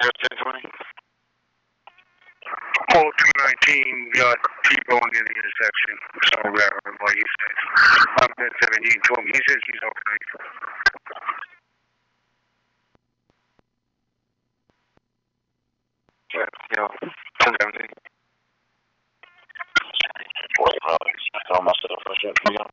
1020. Pull 219 got T-bone in the intersection. So whatever, what he says. I'm 1017 told me. He says he's okay. Yeah, 1017. Tell myself I shouldn't be on